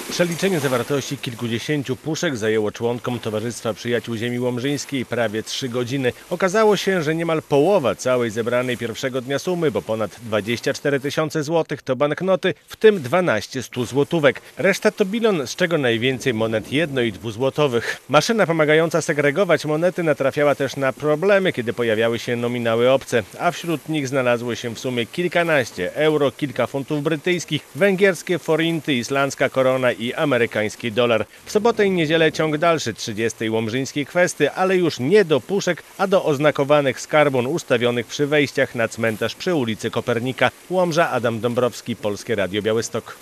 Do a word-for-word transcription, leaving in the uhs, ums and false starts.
Przeliczenie zawartości kilkudziesięciu puszek zajęło członkom Towarzystwa Przyjaciół Ziemi Łomżyńskiej prawie trzy godziny. Okazało się, że niemal połowa całej zebranej pierwszego dnia sumy, bo ponad dwadzieścia cztery tysiące złotych, to banknoty, w tym dwanaście stuzłotówek. Reszta to bilon, z czego najwięcej monet jedno- i dwuzłotowych. Maszyna pomagająca segregować monety natrafiała też na problemy, kiedy pojawiały się nominały obce, a wśród nich znalazło się w sumie kilkanaście euro, kilka funtów brytyjskich, węgierskie forinty, islandzka korona i amerykański dolar. W sobotę i niedzielę ciąg dalszy trzydziestej łomżyńskiej kwesty, ale już nie do puszek, a do oznakowanych skarbon ustawionych przy wejściach na cmentarz przy ulicy Kopernika. Łomża, Adam Dąbrowski, Polskie Radio Białystok.